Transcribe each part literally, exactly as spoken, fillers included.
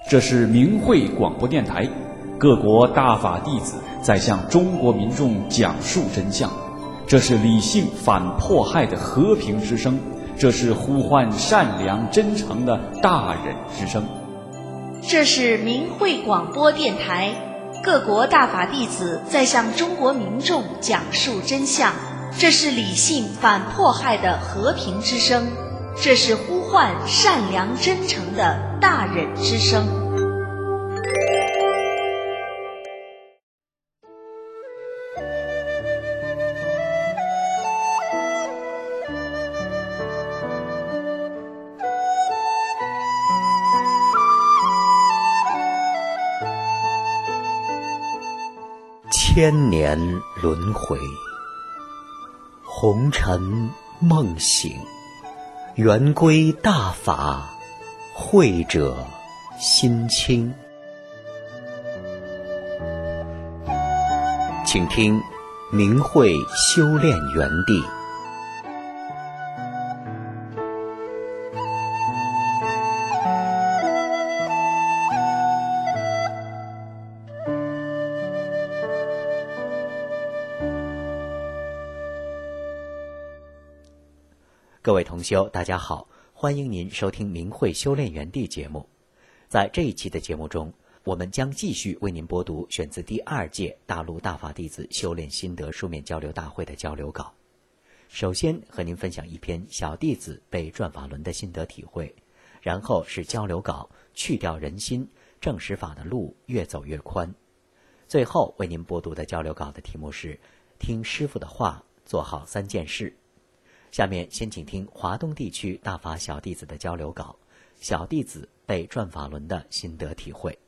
这是明慧广播电台，各国大法弟子在向中国民众讲述真相。这是理性反迫害的和平之声，这是呼唤善良真诚的大忍之声。 这是明慧广播电台，各国大法弟子在向中国民众讲述真相。这是理性反迫害的和平之声，这是呼唤善良真诚的大忍之声。 千年轮回，红尘梦醒，圆归大法，慧者心清。请听明慧修炼园地。各位同修，大家好，欢迎您收听明慧修炼园地节目。在这一期的节目中，我们将继续为您播读选自第二届大陆大法弟子修炼心得书面交流大会的交流稿。首先和您分享一篇小弟子背转法轮的心得体会，然后是交流稿去掉人心，正实法的路越走越宽。最后为您播读的交流稿的题目是听师父的话，做好三件事。下面先请听华东地区大法小弟子的交流稿，小弟子背转法轮的心得体会。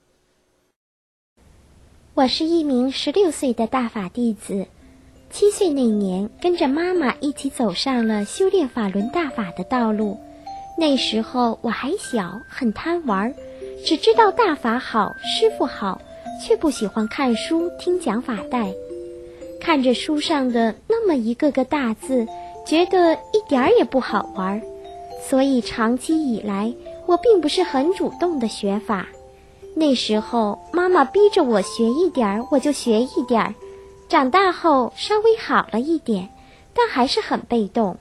我是一名十六岁的大法弟子，七岁那年跟着妈妈一起走上了修炼法轮大法的道路。那时候我还小，很贪玩，只知道大法好，师父好，却不喜欢看书听讲法带。看着书上的那么一个个大字，觉得一点儿也不好玩，所以长期以来我并不是很主动的学法。那时候妈妈逼着我学一点我就学一点，长大后稍微好了一点，但还是很被动。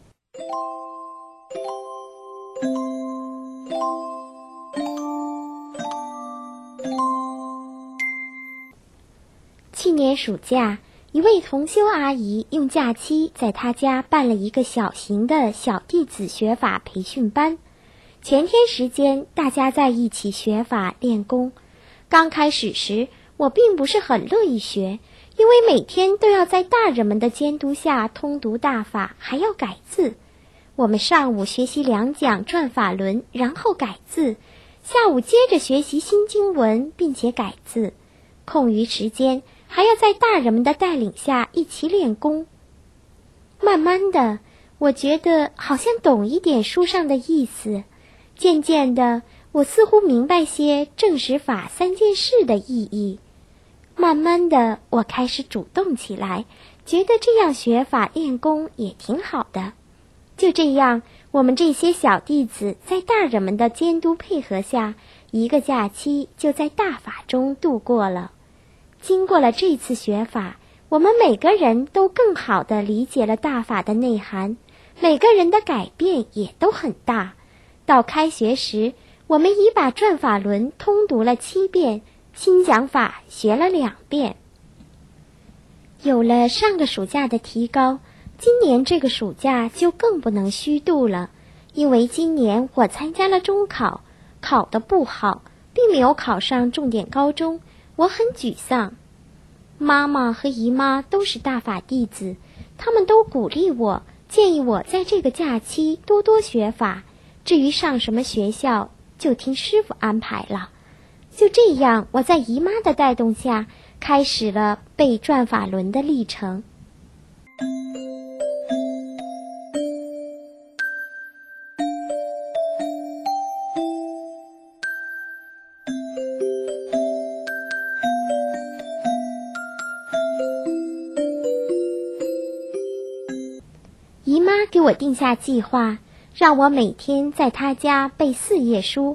去年暑假，一位同修阿姨用假期在她家办了一个小型的小弟子学法培训班，全天时间大家在一起学法练功。刚开始时我并不是很乐意学，因为每天都要在大人们的监督下通读大法，还要改字。我们上午学习两讲转法轮，然后改字，下午接着学习新经文并且改字，空余时间还要在大人们的带领下一起练功。慢慢的，我觉得好像懂一点书上的意思，渐渐的，我似乎明白些正实法三件事的意义。慢慢的，我开始主动起来，觉得这样学法练功也挺好的。就这样，我们这些小弟子在大人们的监督配合下，一个假期就在大法中度过了。经过了这次学法，我们每个人都更好地理解了大法的内涵，每个人的改变也都很大。到开学时，我们已把转法轮通读了七遍，新讲法学了两遍。有了上个暑假的提高，今年这个暑假就更不能虚度了，因为今年我参加了中考，考得不好，并没有考上重点高中，我很沮丧。妈妈和姨妈都是大法弟子，他们都鼓励我，建议我在这个假期多多学法，至于上什么学校，就听师父安排了。就这样，我在姨妈的带动下，开始了背转法轮的历程。姨妈给我定下计划，让我每天在她家背四页书，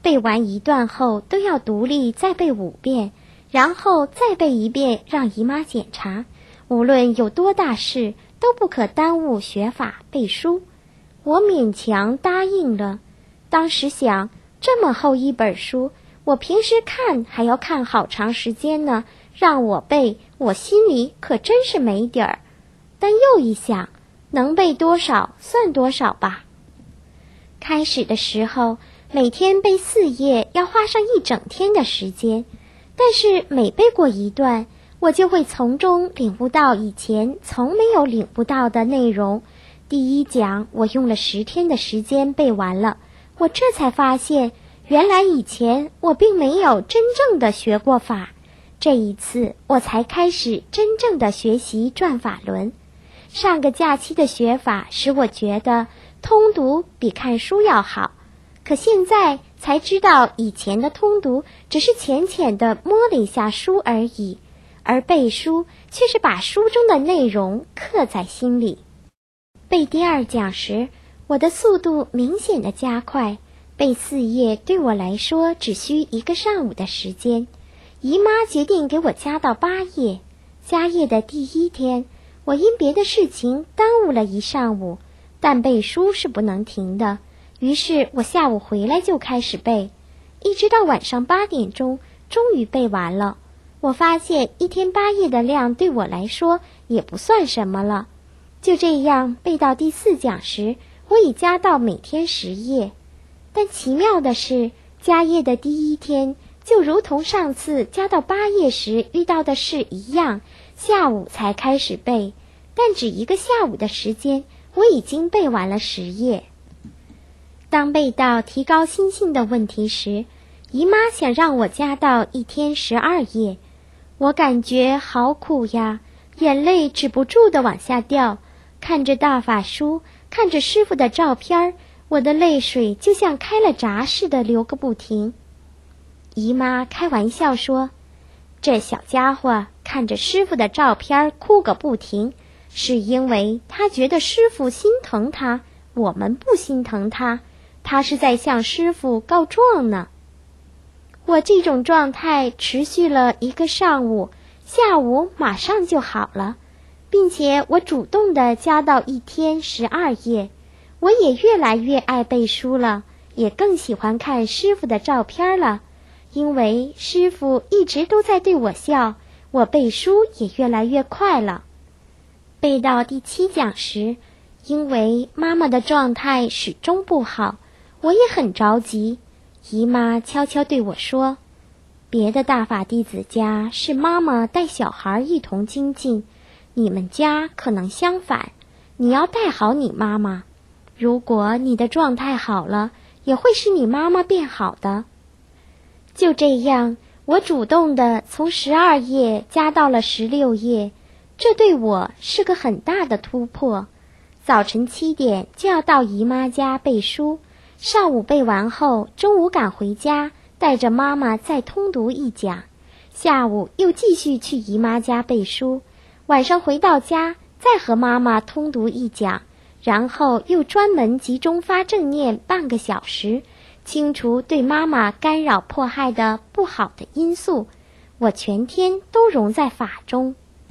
背完一段后都要独立再背五遍，然后再背一遍让姨妈检查，无论有多大事都不可耽误学法背书。我勉强答应了。当时想，这么厚一本书，我平时看还要看好长时间呢，让我背，我心里可真是没底儿。但又一想，能背多少算多少吧。开始的时候，每天背四页要花上一整天的时间，但是每背过一段，我就会从中领悟到以前从没有领悟到的内容。第一讲我用了十天的时间背完了，我这才发现，原来以前我并没有真正的学过法。这一次我才开始真正的学习转法轮。上个假期的学法使我觉得通读比看书要好，可现在才知道以前的通读只是浅浅的摸了一下书而已，而背书却是把书中的内容刻在心里。背第二讲时，我的速度明显的加快，背四页对我来说只需一个上午的时间。姨妈决定给我加到八页。加页的第一天，我因别的事情耽误了一上午，但背书是不能停的，于是我下午回来就开始背，一直到晚上八点钟，终于背完了。我发现一天八页的量对我来说也不算什么了。就这样背到第四讲时，我已加到每天十页。但奇妙的是，加页的第一天就如同上次加到八页时遇到的事一样，下午才开始背，但只一个下午的时间，我已经背完了十页。当背到提高心性的问题时，姨妈想让我加到一天十二页。我感觉好苦呀，眼泪止不住地往下掉。看着大法书，看着师傅的照片，我的泪水就像开了闸似的流个不停。姨妈开玩笑说，这小家伙看着师傅的照片哭个不停，是因为他觉得师傅心疼他，我们不心疼他，他是在向师傅告状呢。我这种状态持续了一个上午，下午马上就好了，并且我主动地加到一天十二页。我也越来越爱背书了，也更喜欢看师傅的照片了。因为师傅一直都在对我笑，我背书也越来越快了。背到第七讲时，因为妈妈的状态始终不好，我也很着急。姨妈悄悄对我说，别的大法弟子家是妈妈带小孩一同精进，你们家可能相反，你要带好你妈妈。如果你的状态好了，也会使你妈妈变好的。就这样，我主动地从十二页加到了十六页，这对我是个很大的突破。早晨七点就要到姨妈家背书，上午背完后，中午赶回家，带着妈妈再通读一讲，下午又继续去姨妈家背书，晚上回到家再和妈妈通读一讲，然后又专门集中发正念半个小时，清除对妈妈干扰迫害的不好的因素。我全天都融在法中。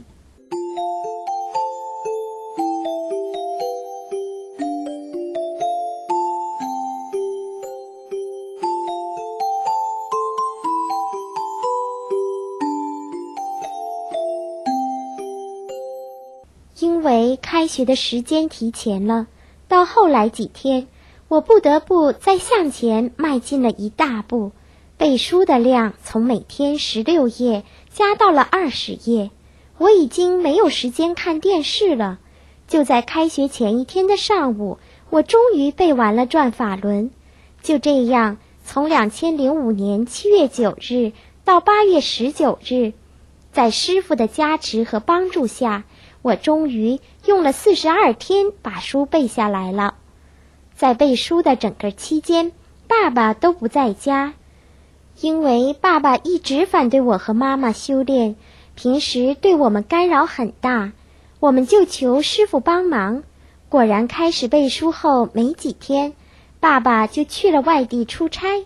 因为开学的时间提前了，到后来几天，我不得不再向前迈进了一大步，背书的量从每天十六页加到了二十页。我已经没有时间看电视了。就在开学前一天的上午，我终于背完了转法轮。就这样，从两千零五年七月九日到八月十九日，在师父的加持和帮助下，我终于用了四十二天把书背下来了。在背书的整个期间，爸爸都不在家，因为爸爸一直反对我和妈妈修炼，平时对我们干扰很大，我们就求师父帮忙。果然开始背书后没几天，爸爸就去了外地出差，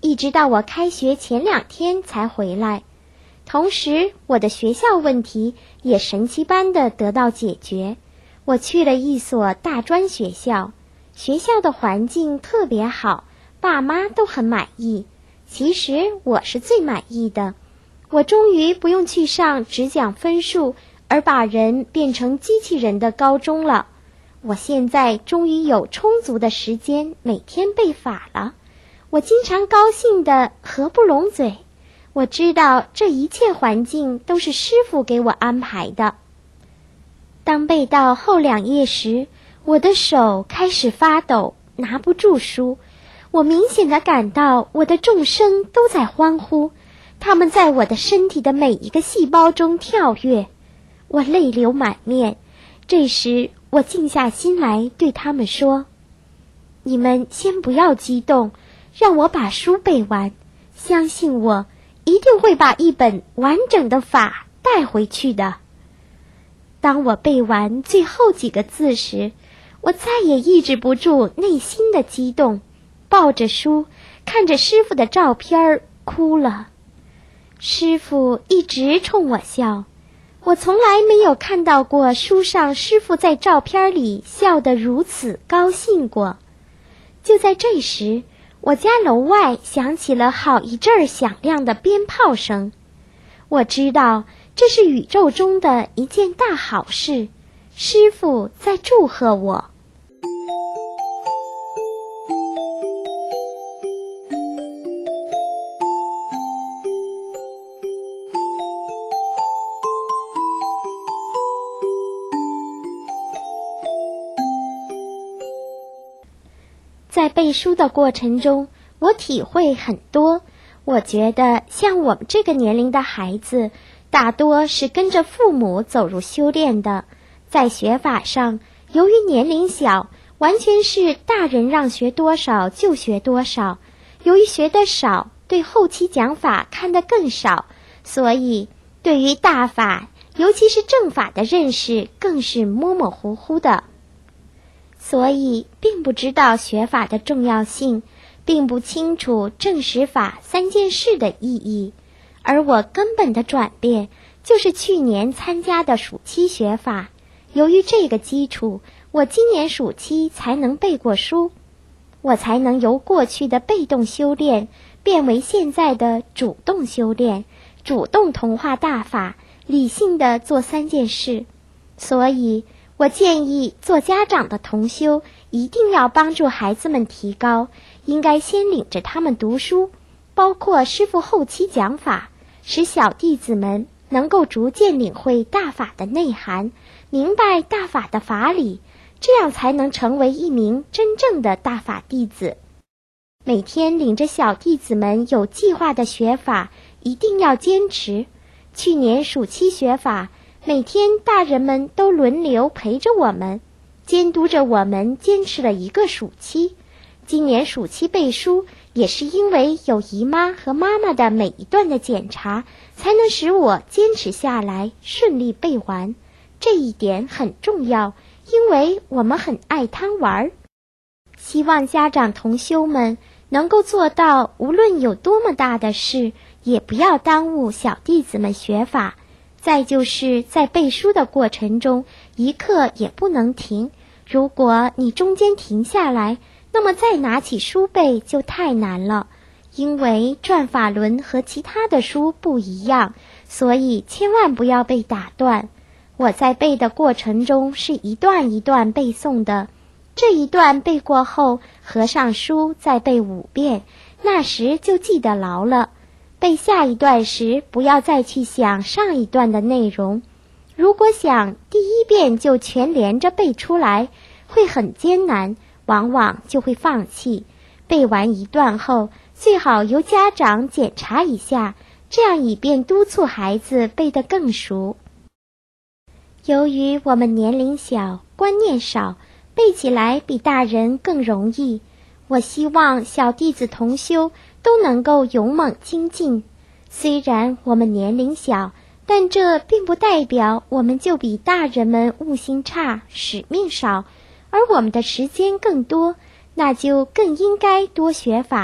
一直到我开学前两天才回来。同时，我的学校问题也神奇般的得到解决。我去了一所大专学校，学校的环境特别好，爸妈都很满意。其实我是最满意的，我终于不用去上只讲分数而把人变成机器人的高中了。我现在终于有充足的时间每天背法了，我经常高兴得合不拢嘴。我知道这一切环境都是师父给我安排的。当背到后两页时，我的手开始发抖，拿不住书。我明显地感到我的众生都在欢呼，他们在我的身体的每一个细胞中跳跃。我泪流满面。这时我静下心来对他们说，你们先不要激动，让我把书背完，相信我，一定会把一本完整的法带回去的。当我背完最后几个字时，我再也抑制不住内心的激动，抱着书，看着师父的照片哭了。师父一直冲我笑，我从来没有看到过书上师父在照片里笑得如此高兴过。就在这时，我家楼外响起了好一阵儿响亮的鞭炮声。我知道这是宇宙中的一件大好事，师父在祝贺我。在背书的过程中，我体会很多。我觉得像我们这个年龄的孩子，大多是跟着父母走入修炼的。在学法上，由于年龄小，完全是大人让学多少就学多少。由于学得少，对后期讲法看得更少，所以对于大法，尤其是正法的认识更是模模糊糊的。所以并不知道学法的重要性，并不清楚正实法三件事的意义。而我根本的转变就是去年参加的暑期学法，由于这个基础，我今年暑期才能背过书，我才能由过去的被动修炼变为现在的主动修炼，主动同化大法，理性的做三件事。所以我建议做家长的同修一定要帮助孩子们提高，应该先领着他们读书，包括师父后期讲法，使小弟子们能够逐渐领会大法的内涵，明白大法的法理，这样才能成为一名真正的大法弟子。每天领着小弟子们有计划的学法，一定要坚持。去年暑期学法，每天大人们都轮流陪着我们，监督着我们坚持了一个暑期。今年暑期背书，也是因为有姨妈和妈妈的每一段的检查，才能使我坚持下来，顺利背完。这一点很重要，因为我们很爱贪玩。希望家长同修们能够做到，无论有多么大的事，也不要耽误小弟子们学法。再就是在背书的过程中，一刻也不能停。如果你中间停下来，那么再拿起书背就太难了。因为转法轮和其他的书不一样，所以千万不要被打断。我在背的过程中是一段一段背诵的，这一段背过后，合上书再背五遍，那时就记得牢了。背下一段时，不要再去想上一段的内容。如果想第一遍就全连着背出来，会很艰难，往往就会放弃。背完一段后，最好由家长检查一下，这样以便督促孩子背得更熟。由于我们年龄小，观念少，背起来比大人更容易。我希望小弟子同修都能够勇猛精进。虽然我们年龄小，但这并不代表我们就比大人们悟性差，使命少，而我们的时间更多，那就更应该多学法。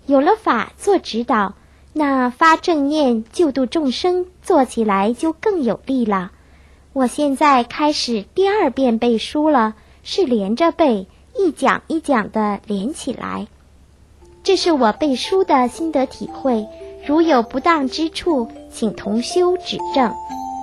有了法做指导，那发正念救度众生做起来就更有力了。我现在开始第二遍背书了，是连着背，一讲一讲的连起来。这是我背书的心得体会，如有不当之处，请同修指正。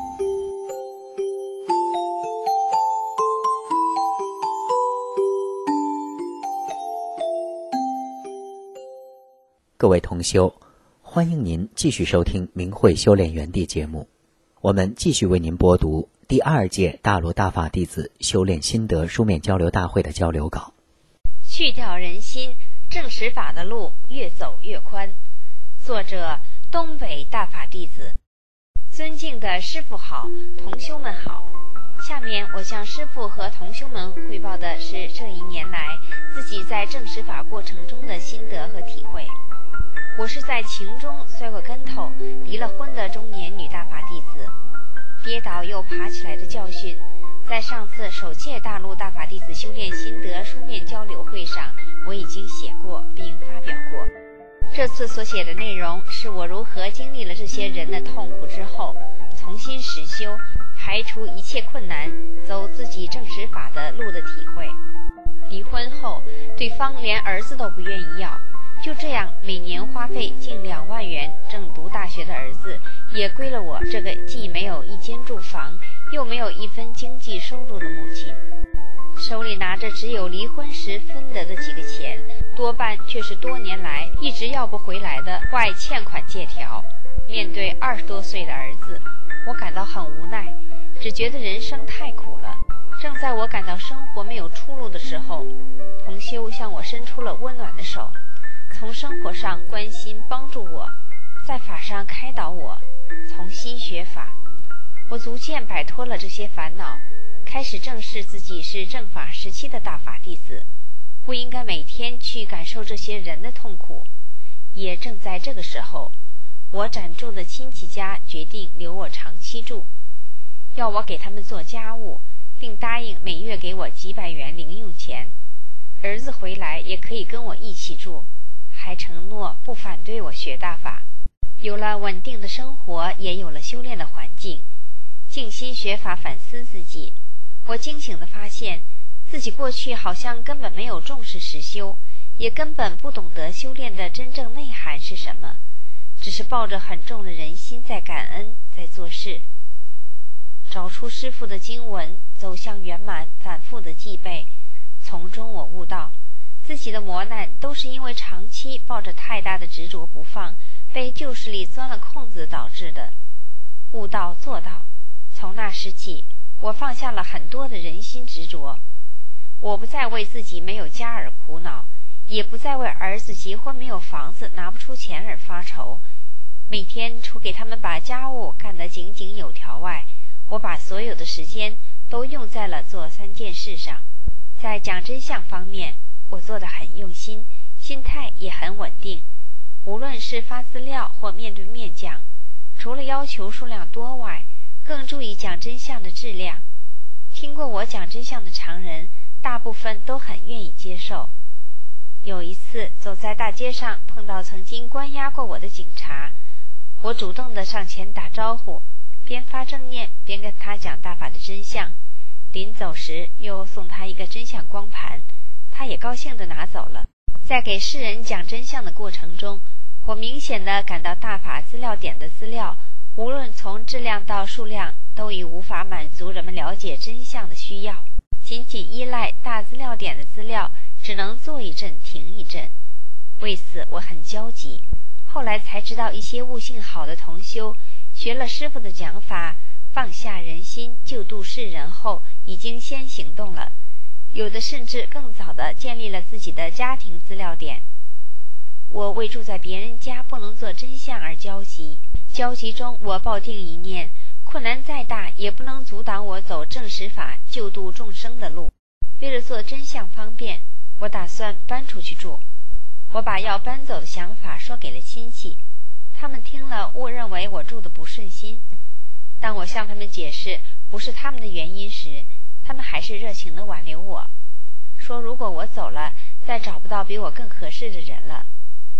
各位同修，欢迎您继续收听明慧修炼园地节目。我们继续为您播读第二届大陆大法弟子修炼心得书面交流大会的交流稿。 去掉人心，正实法的路越走越宽。作者：东北大法弟子。尊敬的师父好，同修们好。下面我向师父和同修们汇报的是这一年来自己在正实法过程中的心得和体会。我是在情中摔过跟头，离了婚的中年女大法弟子，跌倒又爬起来的教训，在上次首届大陆大法弟子修炼心得书面交流会上，我已经写过并发表过。这次所写的内容是我如何经历了这些人的痛苦之后，重新实修，排除一切困难，走自己正实法的路的体会。离婚后，对方连儿子都不愿意要，就这样每年花费近两万元正读大学的儿子也归了我这个既没有一间住房又没有一分经济收入的母亲。手里拿着只有离婚时分得的几个钱，多半却是多年来一直要不回来的外欠款借条。面对二十多岁的儿子，我感到很无奈，只觉得人生太苦了。正在我感到生活没有出路的时候，同修向我伸出了温暖的手，从生活上关心帮助我，在法上开导我，重新学法。我逐渐摆脱了这些烦恼，开始正视自己是正法时期的大法弟子，不应该每天去感受这些人的痛苦。也正在这个时候，我暂住的亲戚家决定留我长期住，要我给他们做家务，并答应每月给我几百元零用钱。儿子回来也可以跟我一起住，还承诺不反对我学大法。有了稳定的生活，也有了修炼的环境，静心学法，反思自己，我惊醒地发现自己过去好像根本没有重视实修，也根本不懂得修炼的真正内涵是什么，只是抱着很重的人心在感恩，在做事。找出师父的经文，走向圆满，反复的记背，从中我悟到自己的磨难都是因为长期抱着太大的执着不放，被旧势力钻了空子导致的。悟道做到，从那时起，我放下了很多的人心执着。我不再为自己没有家而苦恼，也不再为儿子结婚没有房子拿不出钱而发愁。每天除给他们把家务干得井井有条外，我把所有的时间都用在了做三件事上。在讲真相方面，我做得很用心，心态也很稳定。无论是发资料或面对面讲，除了要求数量多外，更注意讲真相的质量。听过我讲真相的常人，大部分都很愿意接受。有一次走在大街上，碰到曾经关押过我的警察，我主动地上前打招呼，边发正念边跟他讲大法的真相。临走时又送他一个真相光盘，他也高兴地拿走了。在给世人讲真相的过程中，我明显地感到大法资料点的资料，无论从质量到数量，都已无法满足人们了解真相的需要。仅仅依赖大资料点的资料，只能坐一阵停一阵。为此我很焦急。后来才知道，一些悟性好的同修学了师父的讲法，放下人心救度世人后，已经先行动了，有的甚至更早地建立了自己的家庭资料点。我为住在别人家不能做真相而焦急，焦急中我抱定一念，困难再大也不能阻挡我走正实法救度众生的路。为了做真相方便，我打算搬出去住。我把要搬走的想法说给了亲戚，他们听了误认为我住得不顺心。当我向他们解释不是他们的原因时，他们还是热情地挽留我，说如果我走了，再找不到比我更合适的人了，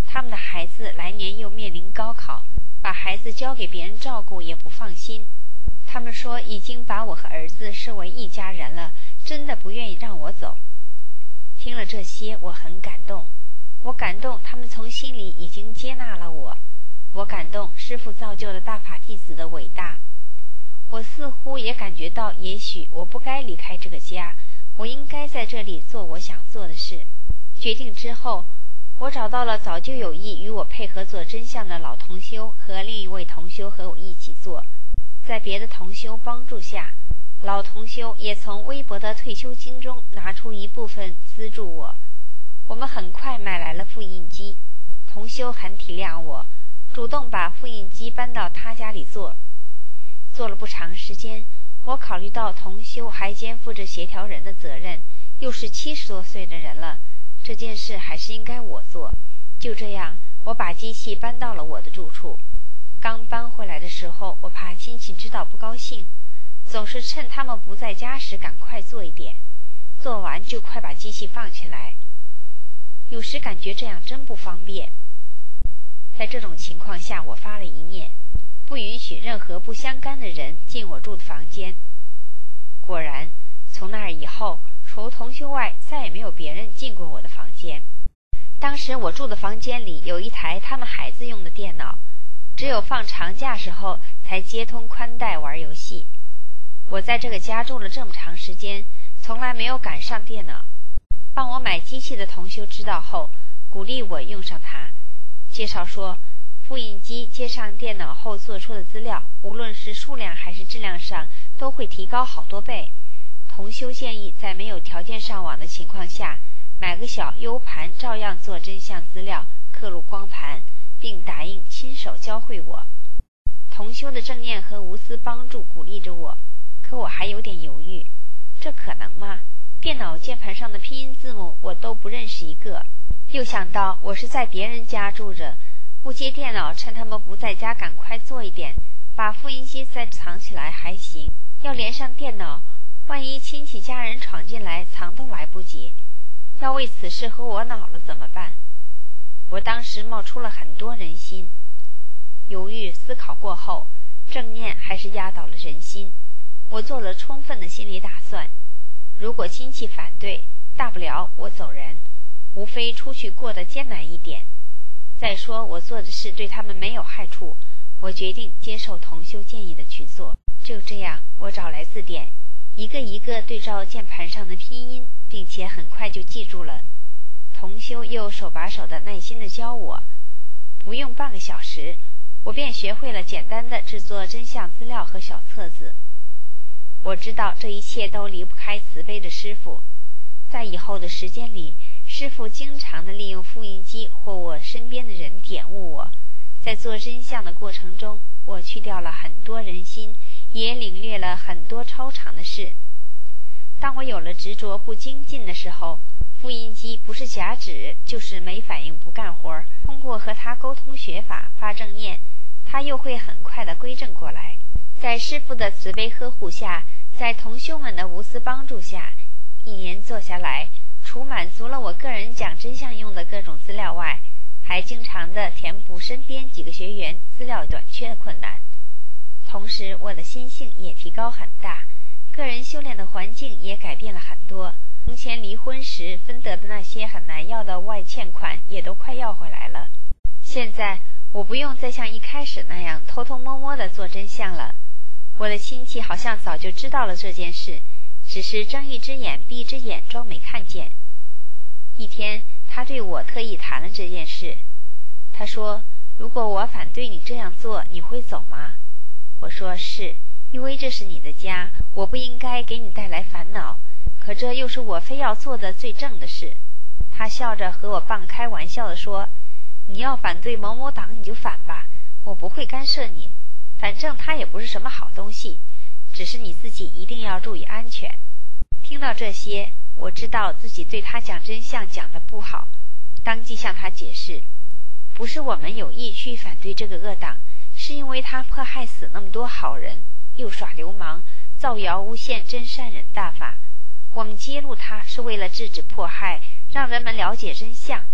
他们的孩子来年又面临高考，把孩子交给别人照顾也不放心。他们说已经把我和儿子视为一家人了，真的不愿意让我走。听了这些，我很感动，我感动他们从心里已经接纳了我，我感动师父造就了大法弟子的伟大。我似乎也感觉到，也许我不该离开这个家，我应该在这里做我想做的事。决定之后，我找到了早就有意与我配合做真相的老同修和另一位同修和我一起做。在别的同修帮助下，老同修也从微薄的退休金中拿出一部分资助我。我们很快买来了复印机，同修很体谅我，主动把复印机搬到他家里做。做了不长时间，我考虑到同修还肩负着协调人的责任，又是七十多岁的人了，这件事还是应该我做。就这样，我把机器搬到了我的住处。刚搬回来的时候，我怕亲戚知道不高兴，总是趁他们不在家时赶快做一点，做完就快把机器放起来。有时感觉这样真不方便。在这种情况下，我发了一念，不允许任何不相干的人进我住的房间。果然，从那儿以后，除同修外，再也没有别人进过我的房间。当时我住的房间里有一台他们孩子用的电脑，只有放长假时候才接通宽带玩游戏。我在这个家住了这么长时间，从来没有赶上电脑。帮我买机器的同修知道后，鼓励我用上它，介绍说复印机接上电脑后做出的资料，无论是数量还是质量上都会提高好多倍。同修建议在没有条件上网的情况下，买个小 U 盘，照样做真相资料，刻录光盘，并打印亲手教会我。同修的正念和无私帮助鼓励着我，可我还有点犹豫，这可能吗？电脑键盘上的拼音字母我都不认识一个。又想到我是在别人家住着，不接电脑，趁他们不在家赶快做一点，把复印机再藏起来还行，要连上电脑，万一亲戚家人闯进来，藏都来不及。要为此事和我恼了怎么办？我当时冒出了很多人心，犹豫思考过后，正念还是压倒了人心。我做了充分的心理打算，如果亲戚反对，大不了我走人，无非出去过得艰难一点。再说我做的事对他们没有害处，我决定接受同修建议的去做。就这样，我找来字典，一个一个对照键盘上的拼音，并且很快就记住了。同修又手把手的耐心的教我，不用半个小时，我便学会了简单的制作真相资料和小册子。我知道这一切都离不开慈悲的师父，在以后的时间里，师父经常的利用复印机或我身边的人点悟我。在做真相的过程中，我去掉了很多人心，也领略了很多超常的事。当我有了执着不精进的时候，复印机不是假纸，就是没反应不干活。通过和他沟通学法发正念，他又会很快的归正过来。在师父的慈悲呵护下，在同修们的无私帮助下，一年做下来，除满足了我个人讲真相用的各种资料外，还经常的填补身边几个学员资料短缺的困难。同时我的心性也提高很大，个人修炼的环境也改变了很多。从前离婚时分得的那些很难要的外欠款也都快要回来了。现在我不用再像一开始那样偷偷摸摸地做真相了。我的亲戚好像早就知道了这件事，只是睁一只眼闭一只眼，装没看见。一天，他对我特意谈了这件事。他说，如果我反对你这样做，你会走吗？我说是，因为这是你的家，我不应该给你带来烦恼，可这又是我非要做的最正的事。他笑着和我半开玩笑地说，你要反对某某党你就反吧，我不会干涉你，反正他也不是什么好东西，只是你自己一定要注意安全。听到这些，我知道自己对他讲真相讲得不好，当即向他解释，不是我们有意去反对这个恶党，是因为他迫害死那么多好人，又耍流氓，造谣诬陷真善忍大法。我们揭露他是为了制止迫害，让人们了解真相。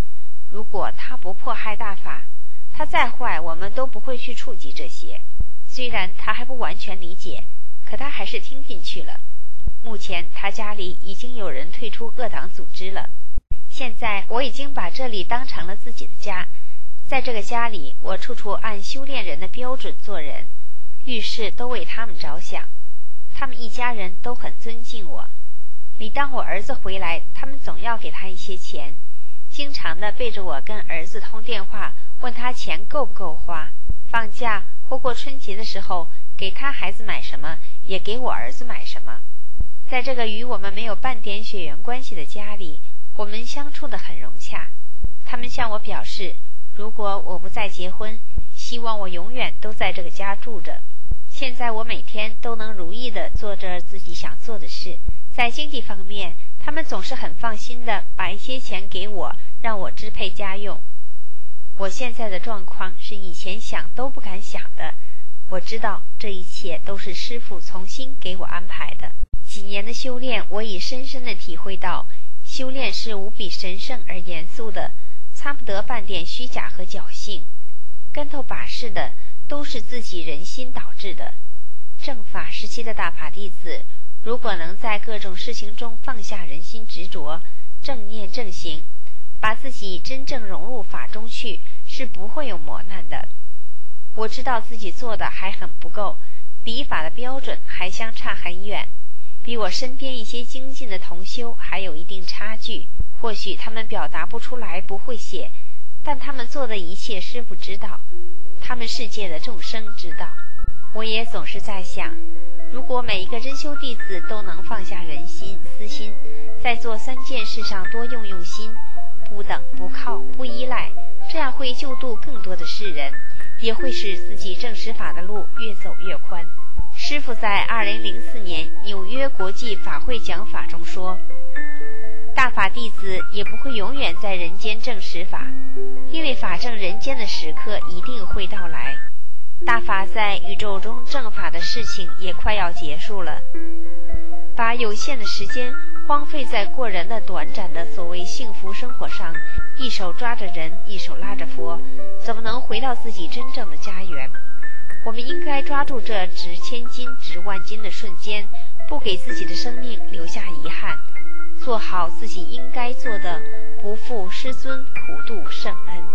如果他不迫害大法，他再坏我们都不会去触及这些。虽然他还不完全理解，可他还是听进去了。目前他家里已经有人退出恶党组织了。现在我已经把这里当成了自己的家，在这个家里，我处处按修炼人的标准做人，遇事都为他们着想。他们一家人都很尊敬我。每当我儿子回来，他们总要给他一些钱，经常的背着我跟儿子通电话，问他钱够不够花。放假或过春节的时候，给他孩子买什么，也给我儿子买什么。在这个与我们没有半点血缘关系的家里，我们相处得很融洽。他们向我表示，如果我不再结婚，希望我永远都在这个家住着。现在我每天都能如意地做着自己想做的事。在经济方面，他们总是很放心地把一些钱给我，让我支配家用。我现在的状况是以前想都不敢想的。我知道这一切都是师父从心给我安排的。几年的修炼，我已深深地体会到，修炼是无比神圣而严肃的，参不得半点虚假和侥幸。跟头把式的都是自己人心导致的。正法时期的大法弟子，如果能在各种事情中放下人心执着，正念正行，把自己真正融入法中去，是不会有磨难的。我知道自己做的还很不够，离法的标准还相差很远，比我身边一些精进的同修还有一定差距。或许他们表达不出来，不会写，但他们做的一切师父知道，他们世界的众生知道。我也总是在想，如果每一个真修弟子都能放下人心私心，在做三件事上多用用心，不等不靠不依赖，这样会救度更多的世人，也会使自己正实法的路越走越宽。师父在二零零四年纽约国际法会讲法中说，大法弟子也不会永远在人间证实法，因为法证人间的时刻一定会到来。大法在宇宙中正法的事情也快要结束了，把有限的时间荒废在过人的短暂的所谓幸福生活上，一手抓着人，一手拉着佛，怎么能回到自己真正的家园？我们应该抓住这值千金值万金的瞬间，不给自己的生命留下遗憾，做好自己应该做的，不负师尊普度圣恩。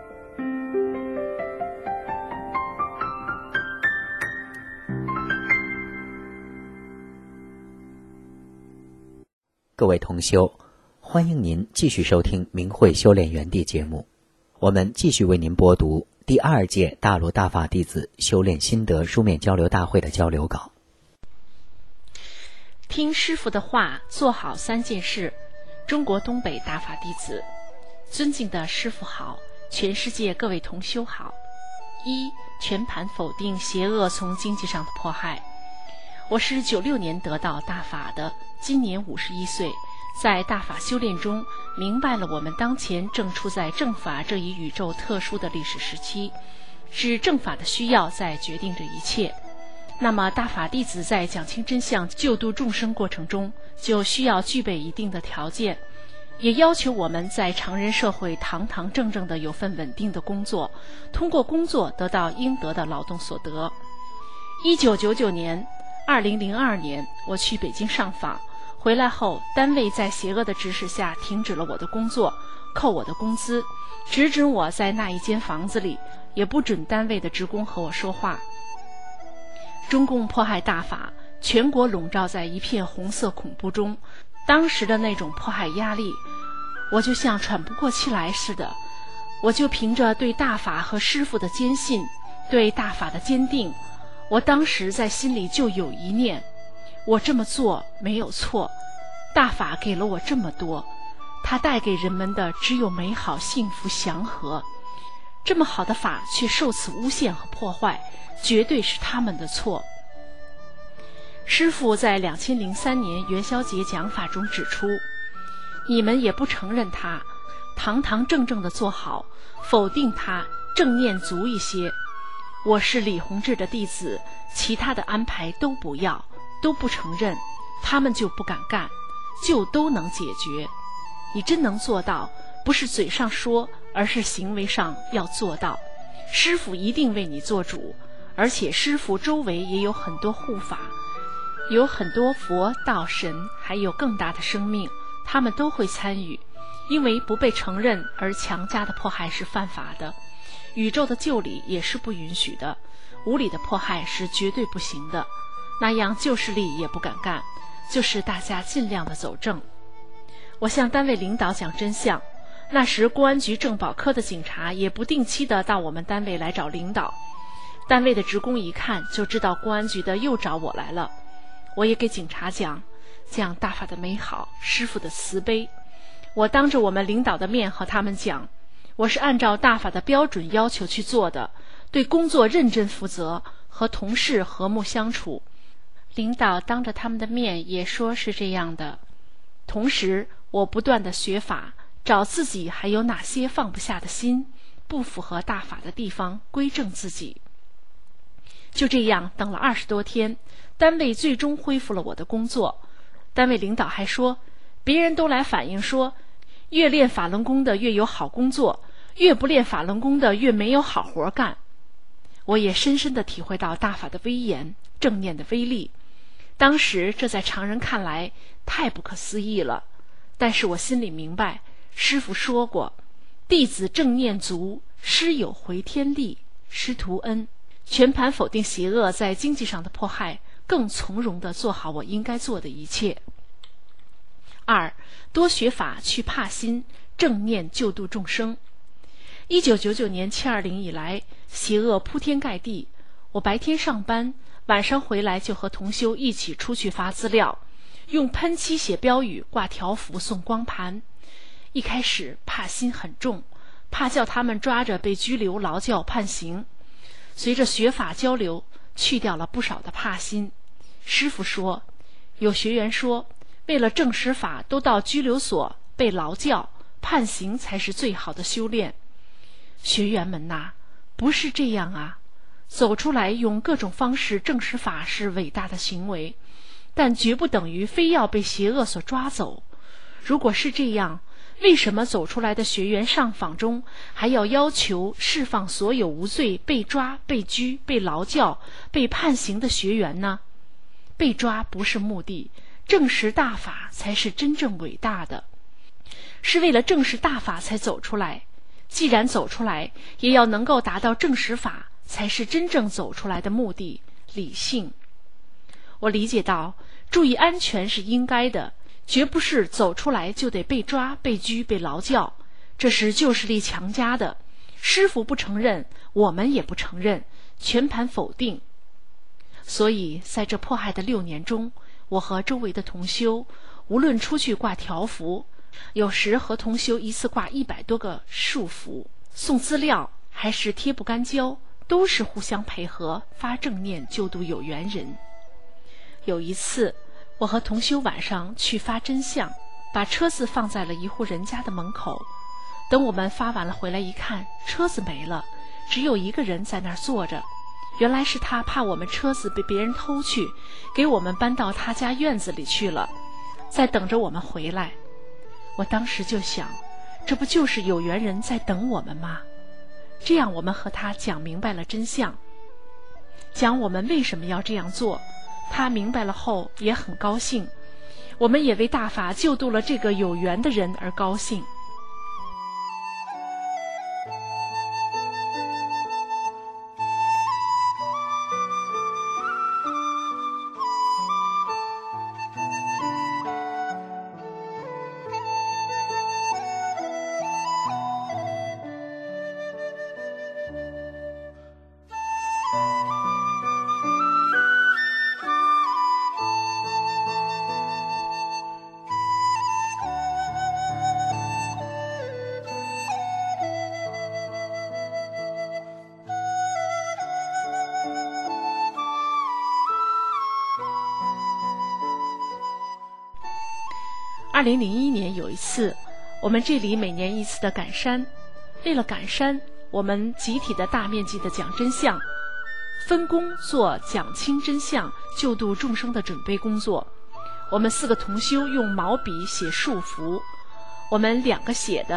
各位同修，欢迎您继续收听明慧修炼园地节目。我们继续为您播读第二届大陆大法弟子修炼心得书面交流大会的交流稿。 听师父的话，做好三件事。中国东北大法弟子，尊敬的师父好，全世界各位同修好。一、全盘否定邪恶从经济上的迫害。我是九六年得到大法的，今年五十一岁，在大法修炼中明白了我们当前正处在正法这一宇宙特殊的历史时期，是正法的需要在决定着一切。那么大法弟子在讲清真相救度众生过程中，就需要具备一定的条件，也要求我们在常人社会堂堂正正的有份稳定的工作，通过工作得到应得的劳动所得。一九九九年二零零二年我去北京上访，回来后单位在邪恶的指使下停止了我的工作，扣我的工资，只准我在那一间房子里，也不准单位的职工和我说话。中共迫害大法，全国笼罩在一片红色恐怖中，当时的那种迫害压力，我就像喘不过气来似的。我就凭着对大法和师父的坚信，对大法的坚定，我当时在心里就有一念，我这么做没有错，大法给了我这么多，它带给人们的只有美好、幸福、祥和，这么好的法却受此诬陷和破坏，绝对是他们的错。师父在两千零三年元宵节讲法中指出，你们也不承认它，堂堂正正的做好，否定它，正念足一些。我是李洪志的弟子，其他的安排都不要，都不承认，他们就不敢干，就都能解决。你真能做到，不是嘴上说， 而是行为上要做到。师父一定为你做主，而且师父周围也有很多护法，有很多佛道神，还有更大的生命，他们都会参与。因为不被承认而强加的迫害是犯法的，宇宙的救理也是不允许的，无理的迫害是绝对不行的，那样旧势力也不敢干，就是大家尽量的走正。我向单位领导讲真相，那时公安局政保科的警察也不定期的到我们单位来找领导，单位的职工一看就知道公安局的又找我来了。我也给警察讲讲大法的美好，师父的慈悲。我当着我们领导的面和他们讲，我是按照大法的标准要求去做的，对工作认真负责，和同事和睦相处。领导当着他们的面也说是这样的。同时我不断的学法，找自己还有哪些放不下的心，不符合大法的地方，归正自己。就这样等了二十多天，单位最终恢复了我的工作。单位领导还说，别人都来反映说，越练法轮功的越有好工作，越不练法轮功的越没有好活干。我也深深地体会到大法的威严，正念的威力。当时这在常人看来太不可思议了，但是我心里明白，师父说过，弟子正念足，师有回天力，师徒恩。全盘否定邪恶在经济上的迫害，更从容地做好我应该做的一切。二，多学法去怕心，正念救度众生。一九九九年七二零以来，邪恶铺天盖地，我白天上班，晚上回来就和同修一起出去发资料，用喷漆写标语，挂条幅，送光盘。一开始怕心很重，怕叫他们抓着被拘留劳教判刑。随着学法交流，去掉了不少的怕心。师父说，有学员说，为了证实法都到拘留所被劳教判刑才是最好的修炼。学员们呐，不是这样啊，走出来用各种方式证实法是伟大的行为，但绝不等于非要被邪恶所抓走。如果是这样，为什么走出来的学员上访中还要要求释放所有无罪被抓、被拘、被劳教、被判刑的学员呢？被抓不是目的，证实大法才是真正伟大的，是为了证实大法才走出来。既然走出来，也要能够达到证实法，才是真正走出来的目的，理性。我理解到，注意安全是应该的，绝不是走出来就得被抓、被拘、被劳教，这是旧势力强加的。师父不承认，我们也不承认，全盘否定。所以在这迫害的六年中，我和周围的同修，无论出去挂条幅，有时和同修一次挂一百多个束缚，送资料还是贴不干胶，都是互相配合，发正念救度有缘人。有一次我和同修晚上去发真相，把车子放在了一户人家的门口。等我们发完了回来一看，车子没了，只有一个人在那儿坐着。原来是他怕我们车子被别人偷去，给我们搬到他家院子里去了，在等着我们回来。我当时就想，这不就是有缘人在等我们吗？这样我们和他讲明白了真相，讲我们为什么要这样做，他明白了后也很高兴，我们也为大法救度了这个有缘的人而高兴。二零零一年有一次，我们这里每年一次的赶山，为了赶山，我们集体的大面积的讲真相，分工做讲清真相、救度众生的准备工作。我们四个同修用毛笔写束缚，我们两个写的，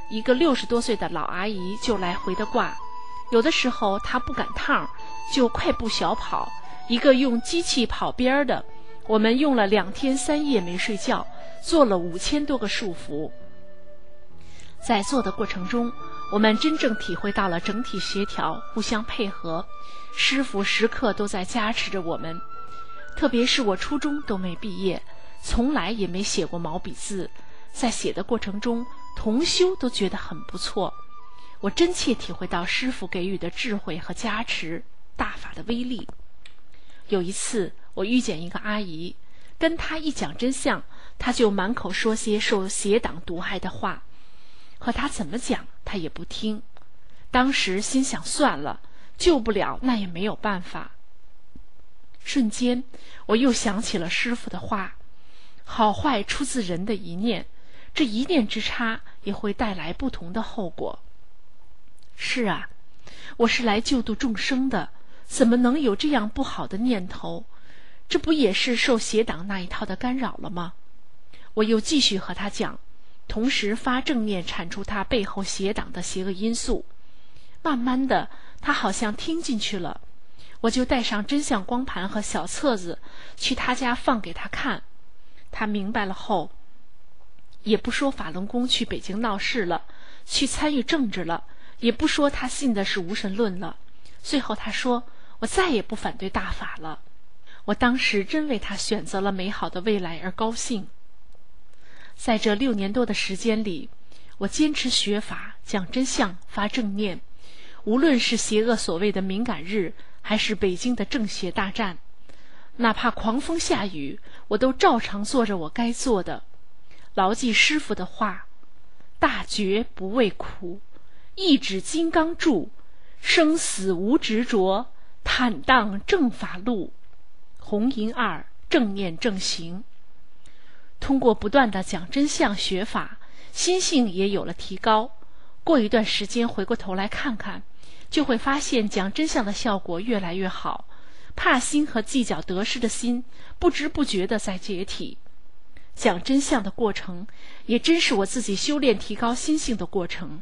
一个六十多岁的老阿姨就来回的挂，有的时候她不赶趟就快步小跑，一个用机器跑边的，我们用了两天三夜没睡觉，做了五千多个束缚。在做的过程中，我们真正体会到了整体协调、互相配合，师傅时刻都在加持着我们。特别是我初中都没毕业，从来也没写过毛笔字，在写的过程中，同修都觉得很不错。我真切体会到师父给予的智慧和加持，大法的威力。有一次，我遇见一个阿姨，跟她一讲真相，她就满口说些受邪党毒害的话，可她怎么讲，她也不听。当时心想算了，救不了那也没有办法。瞬间，我又想起了师父的话：好坏出自人的一念，这一念之差也会带来不同的后果。是啊，我是来救度众生的，怎么能有这样不好的念头？这不也是受邪党那一套的干扰了吗？我又继续和他讲，同时发正念铲除他背后邪党的邪恶因素。慢慢的，他好像听进去了，我就带上真相光盘和小册子去他家放给他看。他明白了后，也不说法轮功去北京闹事了，去参与政治了，也不说他信的是无神论了。最后他说，我再也不反对大法了。我当时真为他选择了美好的未来而高兴。在这六年多的时间里，我坚持学法，讲真相，发正念。无论是邪恶所谓的敏感日，还是北京的正邪大战，哪怕狂风下雨，我都照常做着我该做的。牢记师父的话：大觉不畏苦，一指金刚柱，生死无执着，坦荡正法路。红银二，正念正行。通过不断的讲真相学法，心性也有了提高。过一段时间回过头来看看，就会发现讲真相的效果越来越好，怕心和计较得失的心不知不觉地在解体。讲真相的过程也真是我自己修炼提高心性的过程。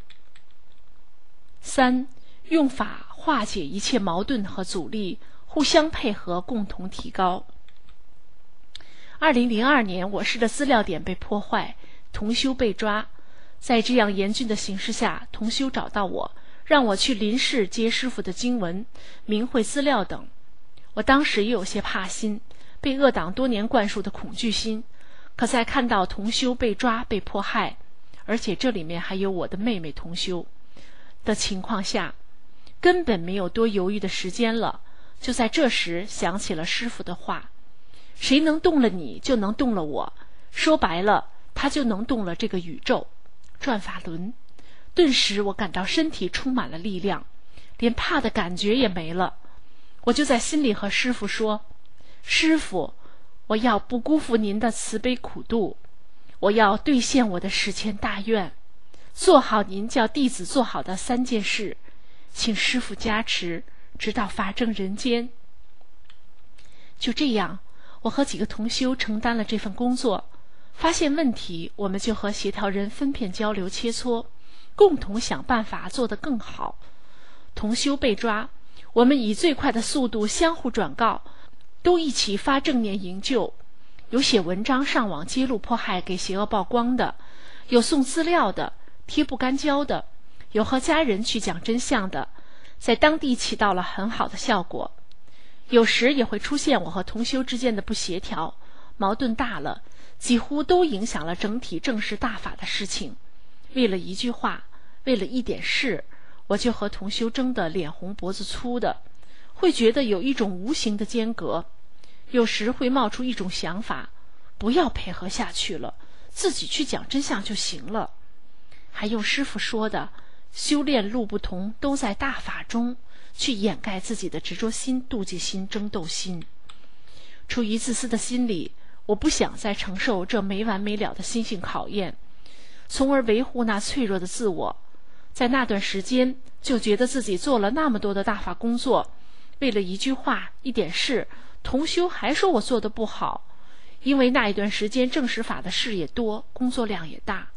三，用法化解一切矛盾和阻力，互相配合，共同提高。二零零二年，我市的资料点被破坏，同修被抓。在这样严峻的形势下，同修找到我，让我去林市接师父的经文、明慧资料等。我当时也有些怕心，被恶党多年灌输的恐惧心。可在看到同修被抓、被迫害，而且这里面还有我的妹妹同修的情况下，根本没有多犹豫的时间了。就在这时想起了师父的话：谁能动了你，就能动了我。说白了，他就能动了这个宇宙，转法轮。顿时我感到身体充满了力量，连怕的感觉也没了。我就在心里和师父说：师父，我要不辜负您的慈悲苦度，我要兑现我的十千大愿，做好您叫弟子做好的三件事，请师父加持，直到法正人间。就这样，我和几个同修承担了这份工作。发现问题，我们就和协调人分片交流切磋，共同想办法做得更好。同修被抓，我们以最快的速度相互转告，都一起发正念营救。有写文章上网揭露迫害给邪恶曝光的，有送资料的，贴不干胶的，有和家人去讲真相的，在当地起到了很好的效果。有时也会出现我和同修之间的不协调，矛盾大了，几乎都影响了整体正式大法的事情。为了一句话，为了一点事，我就和同修争得脸红脖子粗的，会觉得有一种无形的间隔。有时会冒出一种想法，不要配合下去了，自己去讲真相就行了。还用师父说的，修炼路不同，都在大法中，去掩盖自己的执着心、妒忌心、争斗心。出于自私的心理，我不想再承受这没完没了的心性考验，从而维护那脆弱的自我。在那段时间，就觉得自己做了那么多的大法工作，为了一句话、一点事，同修还说我做得不好。因为那一段时间正实法的事也多，工作量也大，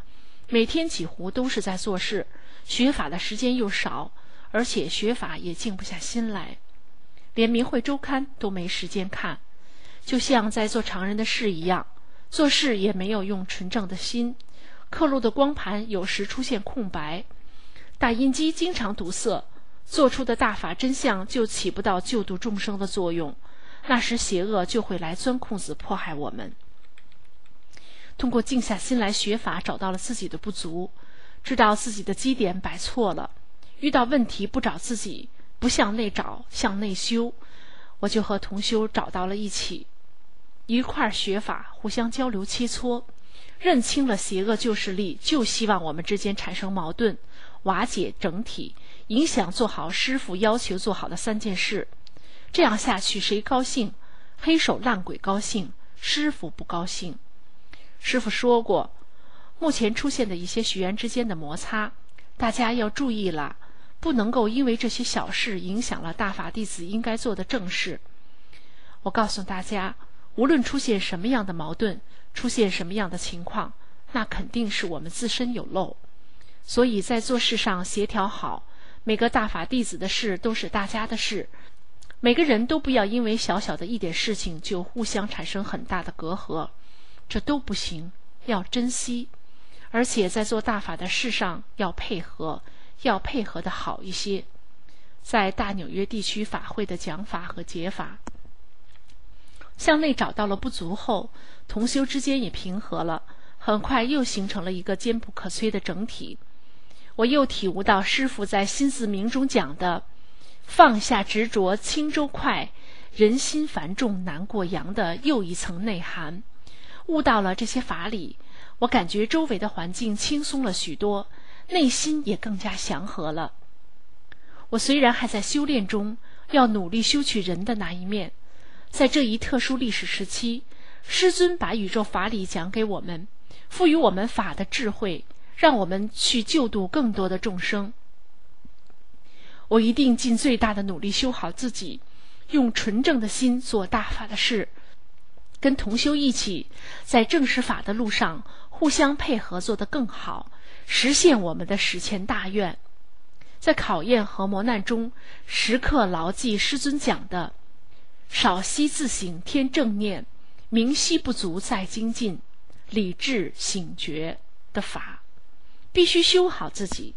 每天几乎都是在做事，学法的时间又少，而且学法也静不下心来，连明慧周刊都没时间看，就像在做常人的事一样，做事也没有用纯正的心，刻录的光盘有时出现空白，打印机经常堵塞，做出的大法真相就起不到救度众生的作用，那时邪恶就会来钻空子迫害我们。通过静下心来学法，找到了自己的不足，知道自己的基点摆错了，遇到问题不找自己，不向内找，向内修，我就和同修找到了一起，一块儿学法，互相交流切磋，认清了邪恶旧势力就希望我们之间产生矛盾，瓦解整体，影响做好师父要求做好的三件事。这样下去谁高兴？黑手烂鬼高兴，师父不高兴。师父说过，目前出现的一些学员之间的摩擦，大家要注意了，不能够因为这些小事影响了大法弟子应该做的正事。我告诉大家，无论出现什么样的矛盾，出现什么样的情况，那肯定是我们自身有漏。所以在做事上协调好，每个大法弟子的事都是大家的事，每个人都不要因为小小的一点事情就互相产生很大的隔阂，这都不行，要珍惜。而且在做大法的事上要配合，要配合的好一些。在大纽约地区法会的讲法和解法，向内找到了不足后，同修之间也平和了，很快又形成了一个坚不可摧的整体。我又体悟到师父在心字明中讲的放下执着轻舟快，人心繁重难过洋的又一层内涵，悟到了这些法理，我感觉周围的环境轻松了许多，内心也更加祥和了。我虽然还在修炼中，要努力修取人的那一面。在这一特殊历史时期，师尊把宇宙法理讲给我们，赋予我们法的智慧，让我们去救度更多的众生。我一定尽最大的努力修好自己，用纯正的心做大法的事，跟同修一起在正实法的路上互相配合，做得更好，实现我们的史前大愿。在考验和磨难中，时刻牢记师尊讲的少息自省添正念，明晰不足再精进，理智醒觉的法，必须修好自己。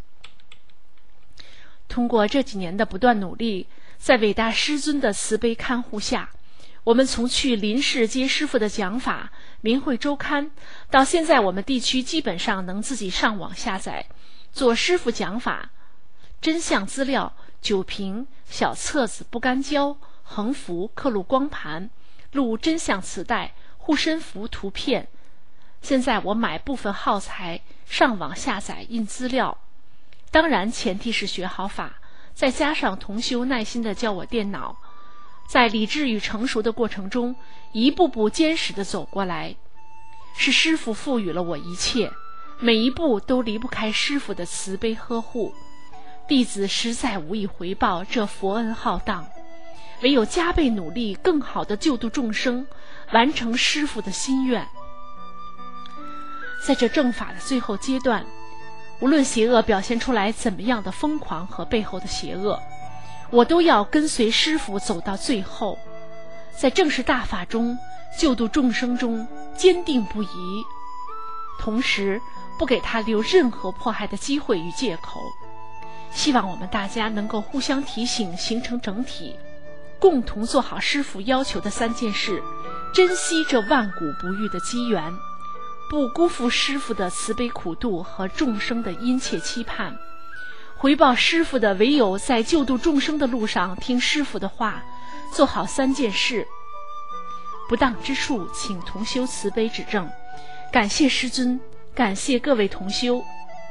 通过这几年的不断努力，在伟大师尊的慈悲看护下，我们从去林氏接师父的讲法明慧周刊，到现在我们地区基本上能自己上网下载做师父讲法真相资料、酒瓶、小册子、不干胶、横幅、刻录光盘、录真相磁带、护身符图片。现在我买部分耗材，上网下载印资料。当然前提是学好法，再加上同修耐心地教我电脑，在理智与成熟的过程中，一步步坚实地走过来。是师父赋予了我一切，每一步都离不开师父的慈悲呵护。弟子实在无以回报这佛恩浩荡，唯有加倍努力，更好地救度众生，完成师父的心愿。在这正法的最后阶段，无论邪恶表现出来怎么样的疯狂和背后的邪恶，我都要跟随师父走到最后，在正式大法中救度众生中坚定不移，同时不给他留任何迫害的机会与借口。希望我们大家能够互相提醒，形成整体，共同做好师父要求的三件事，珍惜这万古不遇的机缘，不辜负师父的慈悲苦度和众生的殷切期盼。回报师父的唯有在救度众生的路上听师父的话，做好三件事。不当之处请同修慈悲指正。感谢师尊，感谢各位同修。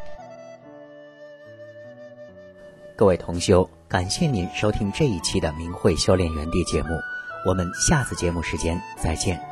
各位同修，感谢您收听这一期的明慧修炼园地节目，我们下次节目时间再见。